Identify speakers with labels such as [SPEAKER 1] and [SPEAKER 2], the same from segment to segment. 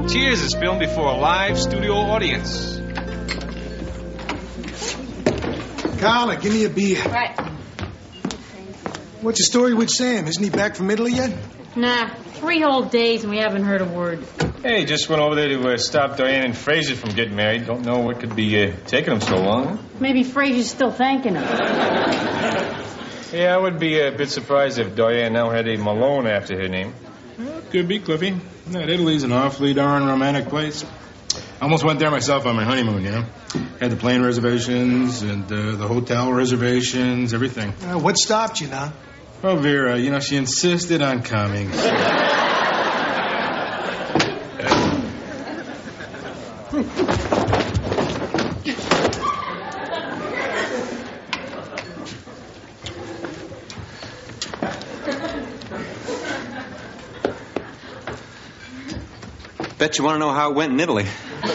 [SPEAKER 1] Cheers is filmed before a live studio audience.
[SPEAKER 2] Carla, give me a beer.
[SPEAKER 3] Right.
[SPEAKER 2] What's the story with Sam? Isn't he back from Italy yet?
[SPEAKER 3] Nah, 3 whole days and we haven't heard a word.
[SPEAKER 1] Hey, just went over there to stop Diane and Fraser from getting married. Don't know what could be taking them so long.
[SPEAKER 3] Maybe Fraser's still thanking him.
[SPEAKER 1] Yeah, I would be a bit surprised if Diane now had a Malone after her name.
[SPEAKER 4] Well, could be, Cliffy. That Italy's an awfully darn romantic place. I almost went there myself on my honeymoon, you know. Had the plane reservations and the hotel reservations, everything.
[SPEAKER 2] What stopped you now?
[SPEAKER 4] Oh, Vera, you know, she insisted on coming.
[SPEAKER 5] Bet you want to know how it went in Italy.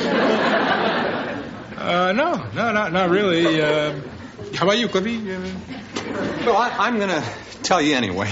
[SPEAKER 4] No, not really. How about you, Cliffy?
[SPEAKER 5] Well, I'm going to tell you anyway.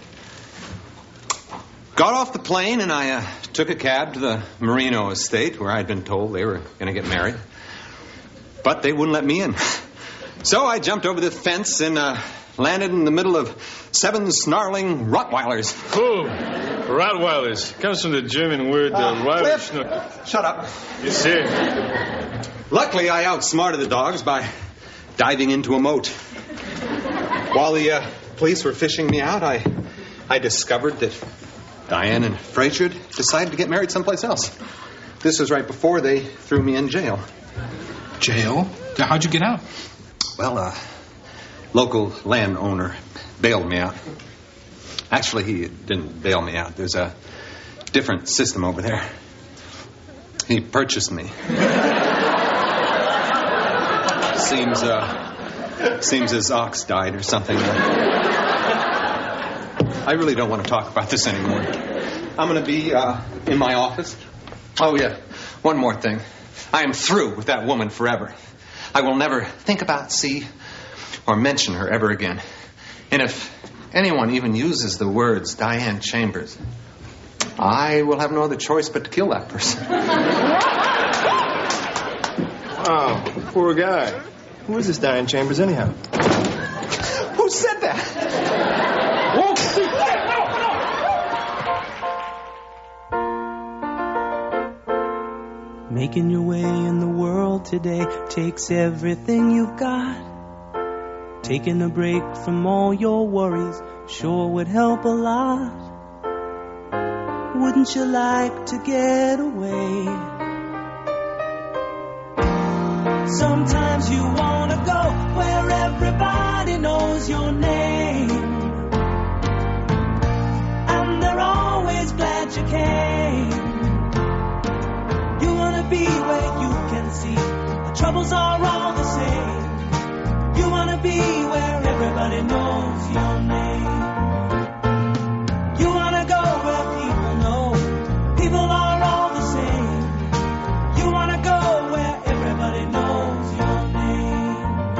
[SPEAKER 5] Got off the plane and I took a cab to the Marino estate where I'd been told they were going to get married. But they wouldn't let me in. So I jumped over the fence and landed in the middle of 7 snarling Rottweilers.
[SPEAKER 1] Oh, Rottweilers. Comes from the German word
[SPEAKER 5] Cliff, shut up.
[SPEAKER 1] Yes, sir.
[SPEAKER 5] Luckily, I outsmarted the dogs by diving into a moat. While the police were fishing me out, I discovered that Diane and Fraser decided to get married someplace else. This was right before they threw me in jail.
[SPEAKER 4] Jail? How'd you get out?
[SPEAKER 5] Well, local landowner bailed me out. Actually, he didn't bail me out. There's a different system over there. He purchased me. Seems his ox died or something. I really don't want to talk about this anymore. I'm going to be in my office. Oh, yeah. One more thing. I am through with that woman forever. I will never think about, see, or mention her ever again. And if anyone even uses the words Diane Chambers, I will have no other choice but to kill that person.
[SPEAKER 6] Oh, poor guy. Who is this Diane Chambers, anyhow?
[SPEAKER 5] Who said that?
[SPEAKER 7] Making your way in the world today takes everything you've got. Taking a break from all your worries sure would help a lot. Wouldn't you like to get away? Sometimes you wanna go where everybody knows your name, and they're always glad you came. You wanna be where you can see the troubles are all the same. You wanna be where everybody knows your name. You wanna go where people know people are all the same. You wanna go where everybody knows your name.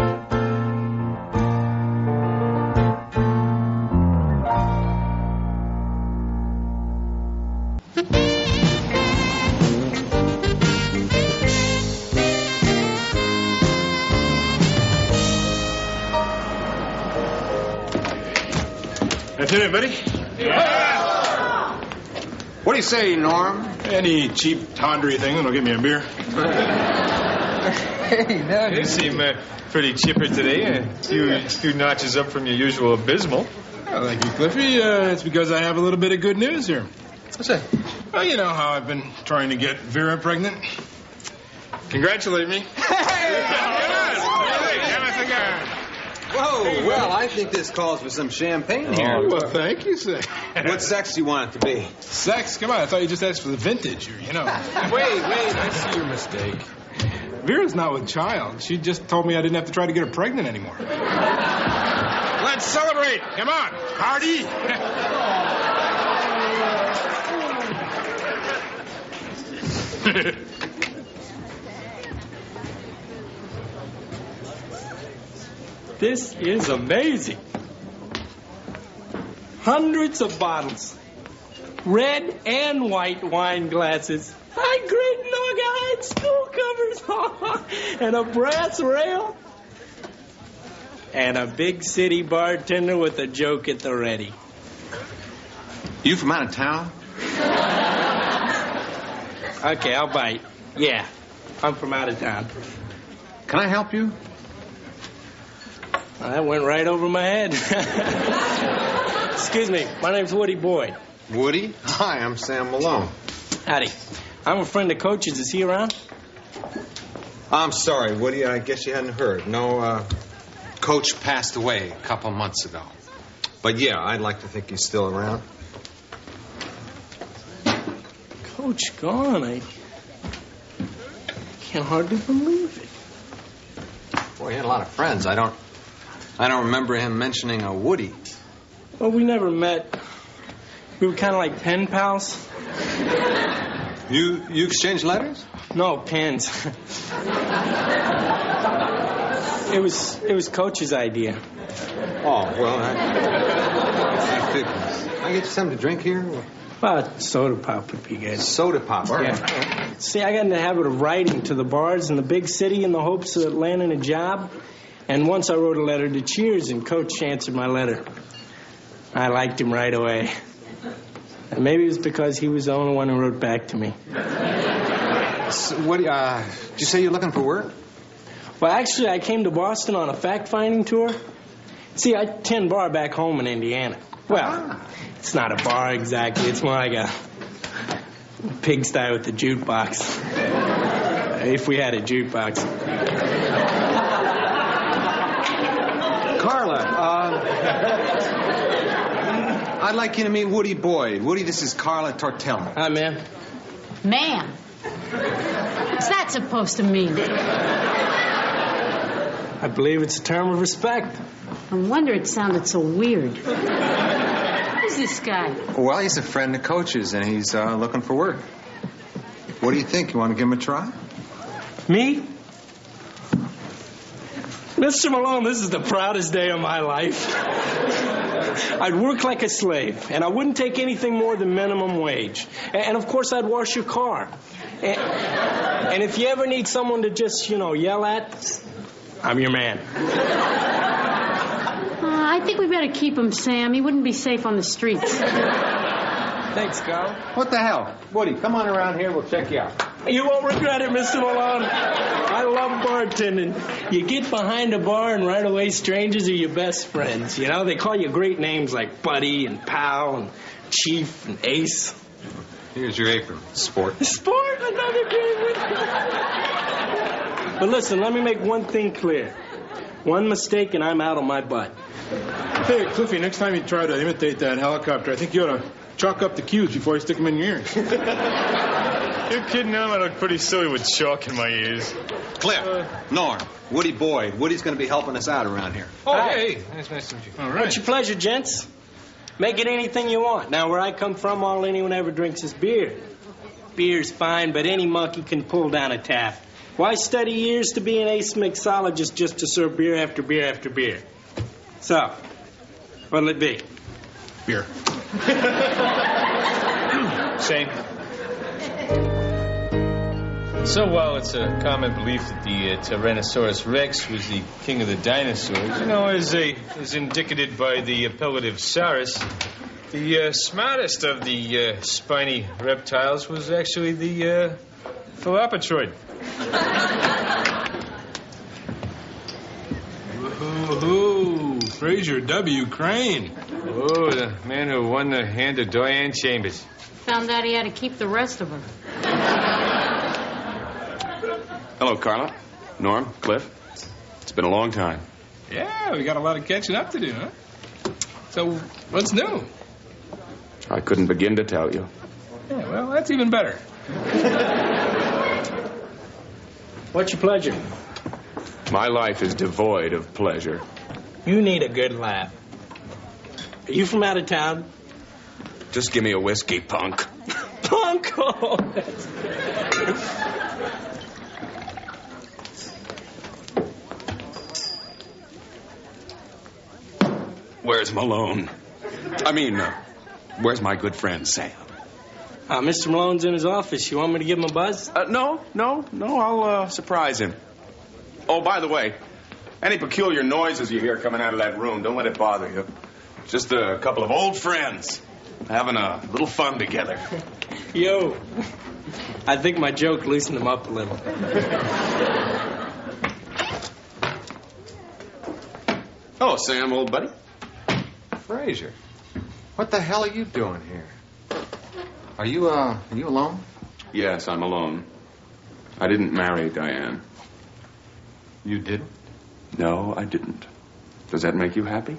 [SPEAKER 4] That's it, buddy?
[SPEAKER 5] Yeah! What do you say, Norm?
[SPEAKER 4] Any cheap tawdry thing that'll get me a beer.
[SPEAKER 1] Hey, now you seem pretty chipper today. A few notches up from your usual abysmal.
[SPEAKER 4] Well, thank you, Cliffy. It's because I have a little bit of good news here.
[SPEAKER 1] What's that?
[SPEAKER 4] Well, you know how I've been trying to get Vera pregnant. Congratulate me.
[SPEAKER 5] Whoa, well, I think this calls for some champagne here.
[SPEAKER 4] Oh, well, thank you, sir.
[SPEAKER 5] What sex do you want it to be?
[SPEAKER 4] Sex? Come on, I thought you just asked for the vintage, you know.
[SPEAKER 6] Wait, I see your mistake.
[SPEAKER 4] Vera's not with child. She just told me I didn't have to try to get her pregnant anymore. Let's celebrate. Come on, party.
[SPEAKER 8] This is amazing. Hundreds of bottles. red and white wine glasses. High grade log school covers. And a brass rail. And a big city bartender with a joke at the ready.
[SPEAKER 5] You from out of town?
[SPEAKER 8] Okay, I'll bite. Yeah, I'm from out of town.
[SPEAKER 5] Can I help you?
[SPEAKER 8] Well, that went right over my head. Excuse me, my name's Woody Boyd.
[SPEAKER 5] Woody? Hi, I'm Sam Malone.
[SPEAKER 8] Howdy. I'm a friend of Coach's. Is he around?
[SPEAKER 5] I'm sorry, Woody. I guess you hadn't heard. No, Coach passed away a couple months ago. But yeah, I'd like to think he's still around.
[SPEAKER 8] Coach gone. I can't hardly believe it.
[SPEAKER 5] Boy, he had a lot of friends. I don't remember him mentioning a Woody.
[SPEAKER 8] Well, we never met. We were kind of like pen pals.
[SPEAKER 5] You exchanged letters?
[SPEAKER 8] No, pens. It was Coach's idea.
[SPEAKER 5] Oh, well, I figures. Can I get you something to drink here?
[SPEAKER 8] Well, soda pop would be good.
[SPEAKER 5] Soda pop, all right.
[SPEAKER 8] Yeah. See, I got in the habit of writing to the bars in the big city in the hopes of landing a job. And once I wrote a letter to Cheers, and Coach answered my letter. I liked him right away. And maybe it was because he was the only one who wrote back to me.
[SPEAKER 5] So what, did you say you're looking for work?
[SPEAKER 8] Well, actually, I came to Boston on a fact-finding tour. See, I tend bar back home in Indiana. Well, it's not a bar exactly. It's more like a pigsty with a jukebox. If we had a jukebox.
[SPEAKER 5] Carla, I'd like you to meet Woody Boyd. Woody, this is Carla Tortelli.
[SPEAKER 8] Hi, ma'am.
[SPEAKER 3] Ma'am. What's that supposed to mean?
[SPEAKER 8] I believe it's a term of respect.
[SPEAKER 3] No wonder it sounded so weird. Who's this guy?
[SPEAKER 5] Well, he's a friend of Coach's, and he's looking for work. What do you think? You want to give him a try?
[SPEAKER 8] Me? Mr. Malone, this is the proudest day of my life. I'd work like a slave, and I wouldn't take anything more than minimum wage. And of course, I'd wash your car. And if you ever need someone to just, yell at, I'm your man.
[SPEAKER 3] I think we better keep him, Sam. He wouldn't be safe on the streets.
[SPEAKER 8] Thanks, Carl.
[SPEAKER 5] What the hell? Woody, come on around here. We'll check you out.
[SPEAKER 8] You won't regret it, Mr. Malone. I love bartending. You get behind a bar and right away strangers are your best friends. They call you great names like Buddy and Pal and Chief and Ace.
[SPEAKER 5] Here's your apron, sport.
[SPEAKER 8] Sport? Another game. But listen, let me make one thing clear. One mistake and I'm out on my butt.
[SPEAKER 4] Hey, Cliffy, next time you try to imitate that helicopter, I think you ought to chalk up the cues before you stick them in your ears.
[SPEAKER 1] You're kidding now? I look pretty silly with chalk in my ears.
[SPEAKER 5] Cliff, Norm, Woody Boyd. Woody's going to be helping us out around here.
[SPEAKER 1] Oh, hey. Nice to meet you.
[SPEAKER 4] All right.
[SPEAKER 8] It's your pleasure, gents. Make it anything you want. Now, where I come from, all anyone ever drinks is beer. Beer's fine, but any monkey can pull down a tap. Why study years to be an ace mixologist just to serve beer after beer after beer? So, what'll it be?
[SPEAKER 4] Beer.
[SPEAKER 1] Shane. So while it's a common belief that the Tyrannosaurus Rex was the king of the dinosaurs, as indicated by the appellative Saurus, the smartest of the spiny reptiles was actually the Philopatroid.
[SPEAKER 4] Woohoo! Fraser W. Crane.
[SPEAKER 1] Oh, the man who won the hand of Diane Chambers.
[SPEAKER 3] Found out he had to keep the rest of her.
[SPEAKER 9] Hello, Carla. Norm, Cliff. It's been a long time.
[SPEAKER 4] Yeah, we got a lot of catching up to do, huh? So, what's new?
[SPEAKER 9] I couldn't begin to tell you.
[SPEAKER 4] Yeah, well, that's even better.
[SPEAKER 8] What's your pleasure?
[SPEAKER 9] My life is devoid of pleasure.
[SPEAKER 8] You need a good laugh. Are you from out of town?
[SPEAKER 9] Just give me a whiskey, punk.
[SPEAKER 8] Punk? Oh, that's...
[SPEAKER 9] Where's Malone? I mean, Where's my good friend, Sam?
[SPEAKER 8] Mr. Malone's in his office. You want me to give him a buzz?
[SPEAKER 9] No. I'll surprise him. Oh, by the way, any peculiar noises you hear coming out of that room, don't let it bother you. Just a couple of old friends having a little fun together.
[SPEAKER 8] Yo, I think my joke loosened him up a little.
[SPEAKER 9] Hello, Sam, old buddy.
[SPEAKER 5] Frazier, what the hell are you doing here? Are you alone?
[SPEAKER 9] Yes, I'm alone. I didn't marry Diane.
[SPEAKER 5] You didn't?
[SPEAKER 9] No, I didn't. Does that make you happy?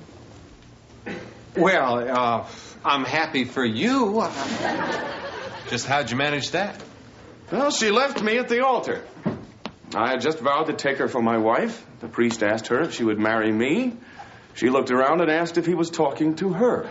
[SPEAKER 5] Well, I'm happy for you. Just how'd you manage that?
[SPEAKER 9] Well, she left me at the altar. I had just vowed to take her for my wife. The priest asked her if she would marry me. She looked around and asked if he was talking to her.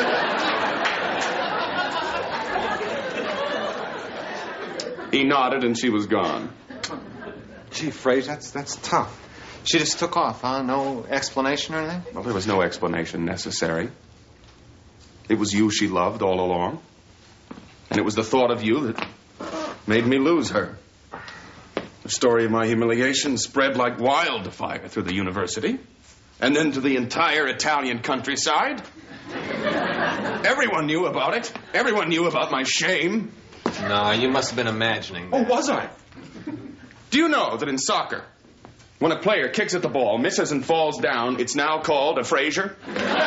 [SPEAKER 9] He nodded and she was gone.
[SPEAKER 5] Gee, Frazier, that's tough. She just took off, huh? No explanation or anything?
[SPEAKER 9] Well, there was no explanation necessary. It was you she loved all along. And it was the thought of you that made me lose her. The story of my humiliation spread like wildfire through the university. And then to the entire Italian countryside. Everyone knew about it. Everyone knew about my shame.
[SPEAKER 5] No, you must have been imagining that.
[SPEAKER 9] Oh, was I? Do you know that in soccer, when a player kicks at the ball, misses and falls down, it's now called a Frazier?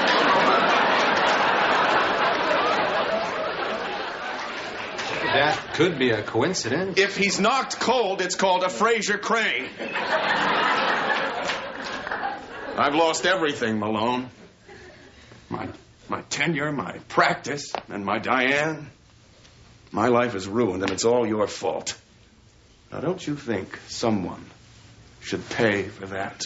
[SPEAKER 5] That could be a coincidence.
[SPEAKER 9] If he's knocked cold, it's called a Frazier Crane. I've lost everything, Malone. My tenure, my practice, and my Diane. My life is ruined, and it's all your fault. Now, don't you think someone should pay for that?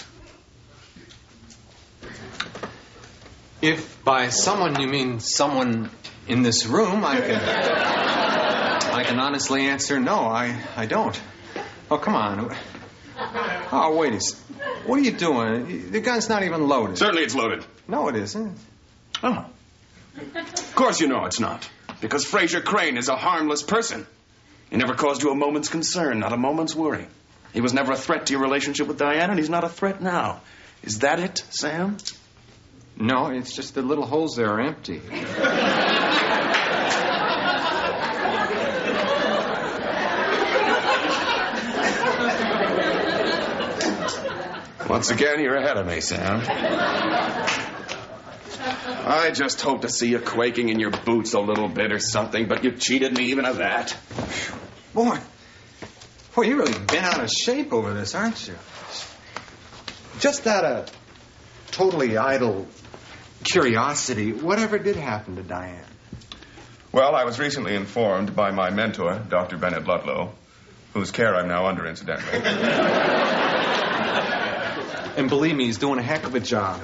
[SPEAKER 5] If by someone you mean someone in this room, I can honestly answer no, I don't. Oh, come on. Oh, wait a second. What are you doing? The gun's not even loaded.
[SPEAKER 9] Certainly it's loaded.
[SPEAKER 5] No, it isn't.
[SPEAKER 9] Oh. Of course you know it's not. Because Frazier Crane is a harmless person. He never caused you a moment's concern, not a moment's worry. He was never a threat to your relationship with Diane, and he's not a threat now. Is that it, Sam?
[SPEAKER 5] No, it's just the little holes there are empty.
[SPEAKER 9] Once again, you're ahead of me, Sam. I just hoped to see you quaking in your boots a little bit or something, but you cheated me even of that.
[SPEAKER 5] Boy, you really been out of shape over this, aren't you? Just out of totally idle curiosity, whatever did happen to Diane?
[SPEAKER 9] Well, I was recently informed by my mentor, Dr. Bennett Ludlow, whose care I'm now under, incidentally.
[SPEAKER 5] And believe me, he's doing a heck of a job.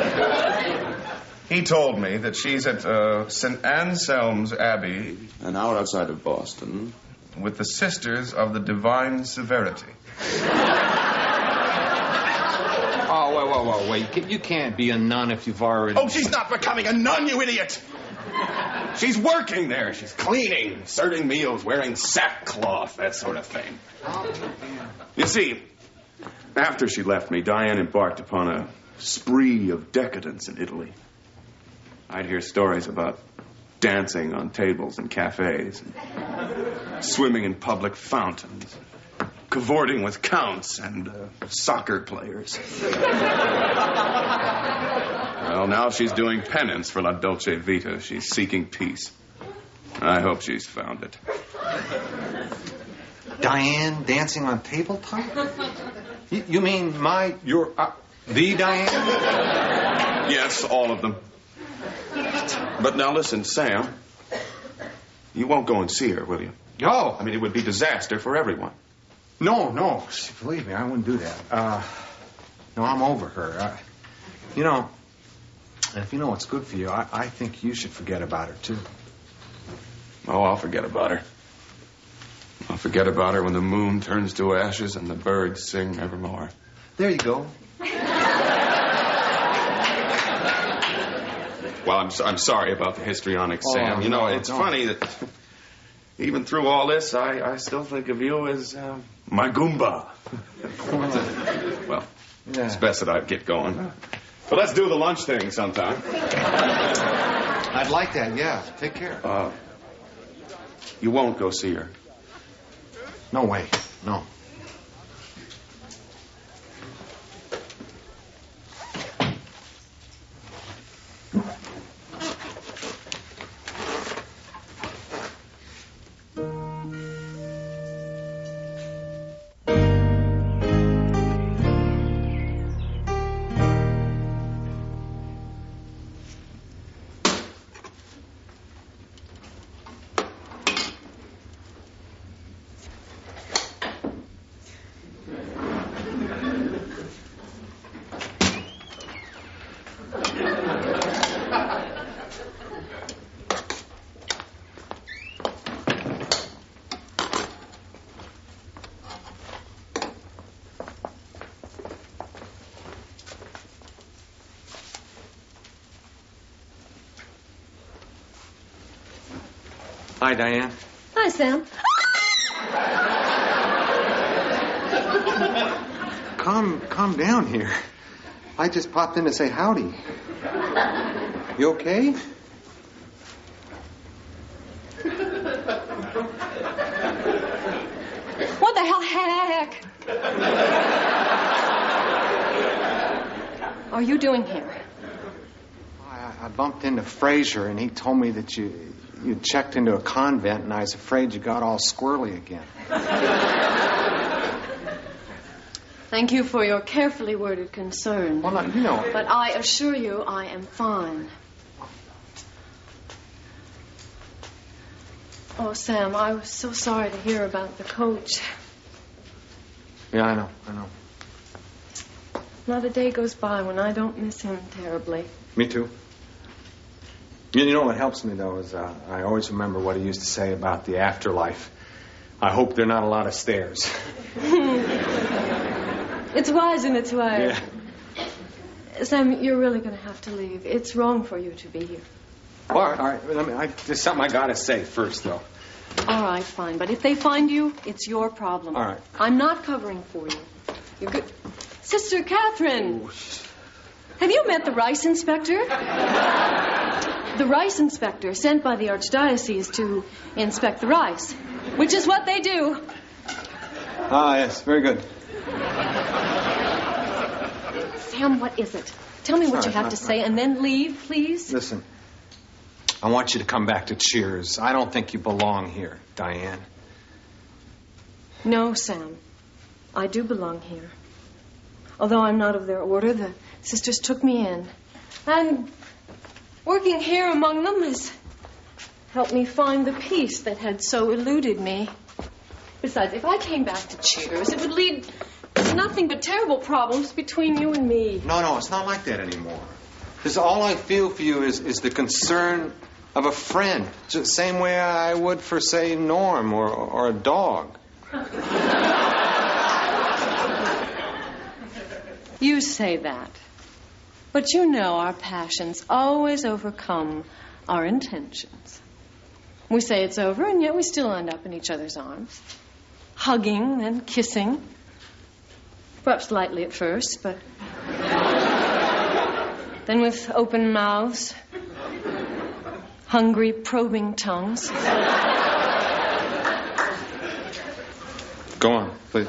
[SPEAKER 9] He told me that she's at St. Anselm's Abbey, an hour outside of Boston, with the Sisters of the Divine Severity.
[SPEAKER 5] Oh, wait. You can't be a nun if you've already...
[SPEAKER 9] Oh, she's not becoming a nun, you idiot! She's working there. She's cleaning, serving meals, wearing sackcloth, that sort of thing. You see, after she left me, Diane embarked upon a spree of decadence in Italy. I'd hear stories about dancing on tables in cafes, and swimming in public fountains, cavorting with counts and soccer players. Well, now she's doing penance for La Dolce Vita. She's seeking peace. I hope she's found it.
[SPEAKER 5] Diane dancing on tabletop? You mean the Diane?
[SPEAKER 9] Yes, all of them. But now listen, Sam. You won't go and see her, will you?
[SPEAKER 5] No.
[SPEAKER 9] I mean, it would be disaster for everyone.
[SPEAKER 5] No. Believe me, I wouldn't do that. No, I'm over her. If you know what's good for you, I think you should forget about her, too.
[SPEAKER 9] Oh, I'll forget about her. I'll forget about her when the moon turns to ashes and the birds sing evermore.
[SPEAKER 5] There you go.
[SPEAKER 9] Well, I'm sorry about the histrionic, Sam.
[SPEAKER 5] Oh,
[SPEAKER 9] You know,
[SPEAKER 5] no,
[SPEAKER 9] it's
[SPEAKER 5] no.
[SPEAKER 9] funny that even through all this, I still think of you as my Goomba. Well, it's best that I get going. But let's do the lunch thing sometime.
[SPEAKER 5] I'd like that, yeah. Take care.
[SPEAKER 9] You won't go see her.
[SPEAKER 5] No way. No. Hi, Diane.
[SPEAKER 3] Hi, Sam.
[SPEAKER 5] Calm down here. I just popped in to say howdy. You okay?
[SPEAKER 3] What the hell, heck? Are you doing here?
[SPEAKER 5] I bumped into Fraser, and he told me that you checked into a convent, and I was afraid you got all squirrely again.
[SPEAKER 3] Thank you for your carefully worded concern.
[SPEAKER 5] Well, you know.
[SPEAKER 3] But I assure you I am fine. Oh, Sam, I was so sorry to hear about the coach.
[SPEAKER 5] Yeah, I know.
[SPEAKER 3] Not a day goes by when I don't miss him terribly.
[SPEAKER 5] Me too. You know what helps me, though, is I always remember what he used to say about the afterlife. I hope there are not a lot of stairs.
[SPEAKER 3] It's wise in its way.
[SPEAKER 5] Yeah.
[SPEAKER 3] Sam, you're really going to have to leave. It's wrong for you to be here.
[SPEAKER 5] All right. There's something I got to say first, though.
[SPEAKER 3] All right, fine. But if they find you, it's your problem.
[SPEAKER 5] All right.
[SPEAKER 3] I'm not covering for you. You're good. Sister Catherine, have you met the rice inspector? The rice inspector sent by the archdiocese to inspect the rice, which is what they do.
[SPEAKER 5] Ah, yes. Very good.
[SPEAKER 3] Sam, what is it? Tell me what you have to say and then leave, please.
[SPEAKER 5] Listen, I want you to come back to Cheers. I don't think you belong here, Diane.
[SPEAKER 3] No, Sam. I do belong here. Although I'm not of their order, the sisters took me in. And working here among them has helped me find the peace that had so eluded me. Besides, if I came back to Cheers, it would lead to nothing but terrible problems between you and me.
[SPEAKER 5] No, it's not like that anymore. Because all I feel for you is the concern of a friend. Just the same way I would for, say, Norm or a dog.
[SPEAKER 3] You say that. But you know our passions always overcome our intentions. We say it's over, and yet we still end up in each other's arms. Hugging and kissing. Perhaps lightly at first, but then with open mouths, hungry, probing tongues.
[SPEAKER 5] Go on, please.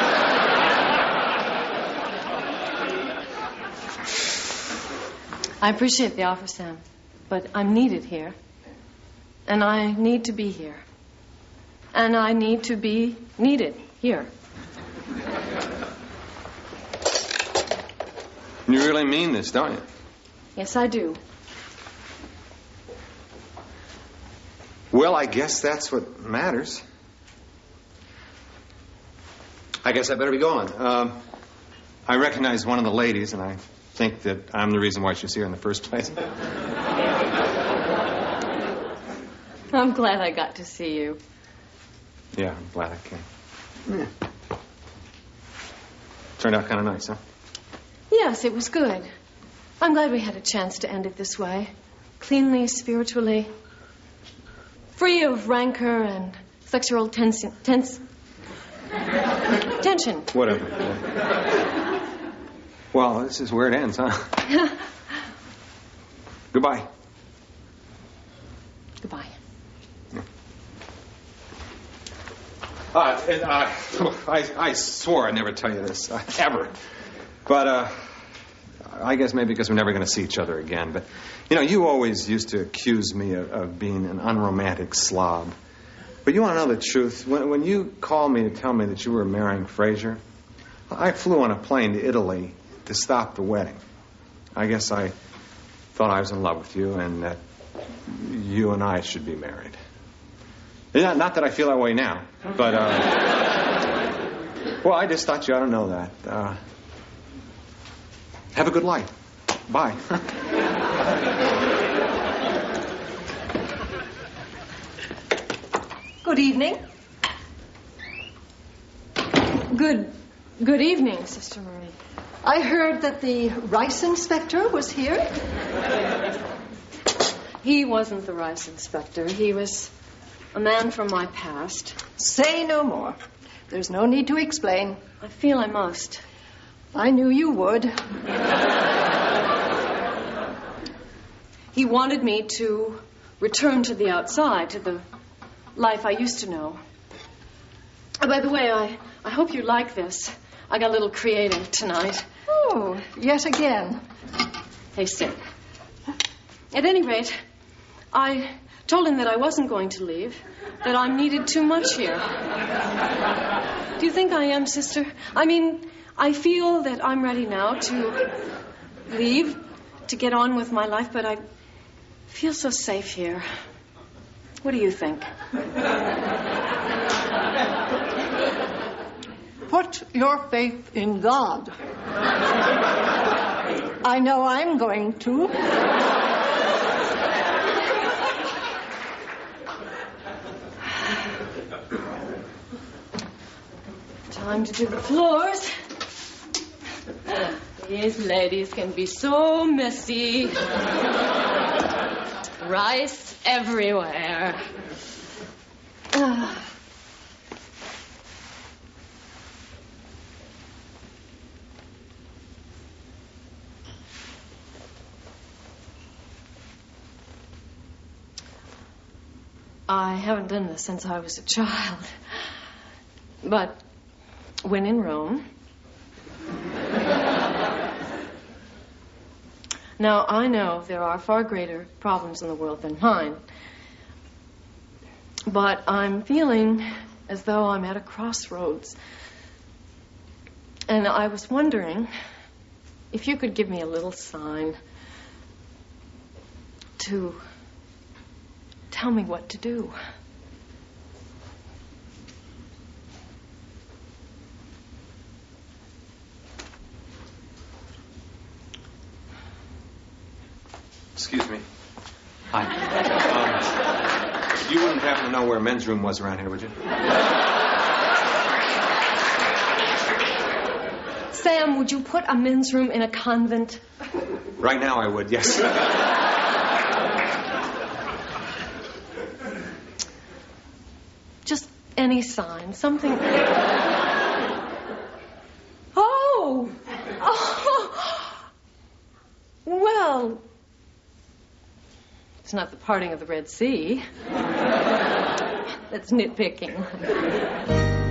[SPEAKER 3] I appreciate the offer, Sam, but I'm needed here. And I need to be here. And I need to be needed here.
[SPEAKER 5] You really mean this, don't you?
[SPEAKER 3] Yes, I do.
[SPEAKER 5] Well, I guess that's what matters. I guess I better be going. I recognize one of the ladies, and I think that I'm the reason why she's here in the first place.
[SPEAKER 3] I'm glad I got to see you.
[SPEAKER 5] Yeah, I'm glad I came. Yeah. Turned out kind of nice, huh?
[SPEAKER 3] Yes, it was good. I'm glad we had a chance to end it this way. cleanly, spiritually, free of rancor and sexual tension.
[SPEAKER 5] Whatever. Well, this is where it ends, huh? Goodbye.
[SPEAKER 3] Goodbye.
[SPEAKER 5] I swore I'd never tell you this, ever. But, I guess maybe because we're never going to see each other again. But, you always used to accuse me of being an unromantic slob. But you want to know the truth? When you called me to tell me that you were marrying Fraser, I flew on a plane to Italy to stop the wedding. I guess I thought I was in love with you and that you and I should be married. Yeah, not that I feel that way now, but, well, I just thought you ought to know that. Have a good life. Bye.
[SPEAKER 3] Good evening. Good evening, Sister Marie.
[SPEAKER 10] I heard that the rice inspector was here.
[SPEAKER 3] He wasn't the rice inspector. He was a man from my past.
[SPEAKER 10] Say no more. There's no need to explain.
[SPEAKER 3] I feel I must.
[SPEAKER 10] I knew you would.
[SPEAKER 3] He wanted me to return to the outside, to the life I used to know. Oh, by the way, I hope you like this. I got a little creative tonight.
[SPEAKER 10] Oh, yet again.
[SPEAKER 3] Hey, sit. At any rate, I told him that I wasn't going to leave, that I'm needed too much here. Do you think I am, sister? I mean, I feel that I'm ready now to leave, to get on with my life, but I feel so safe here. What do you think?
[SPEAKER 10] Put your faith in God. I know I'm going to.
[SPEAKER 3] Time to do the floors. These ladies can be so messy. Rice everywhere. I haven't done this since I was a child. But when in Rome... Now, I know there are far greater problems in the world than mine. But I'm feeling as though I'm at a crossroads. And I was wondering if you could give me a little sign to tell me what to do.
[SPEAKER 5] Excuse me. Hi. You wouldn't happen to know where a men's room was around here, would you?
[SPEAKER 3] Sam, would you put a men's room in a convent?
[SPEAKER 5] Right now I would, yes.
[SPEAKER 3] Just any sign, something... Oh! Well... It's not the parting of the Red Sea. That's nitpicking.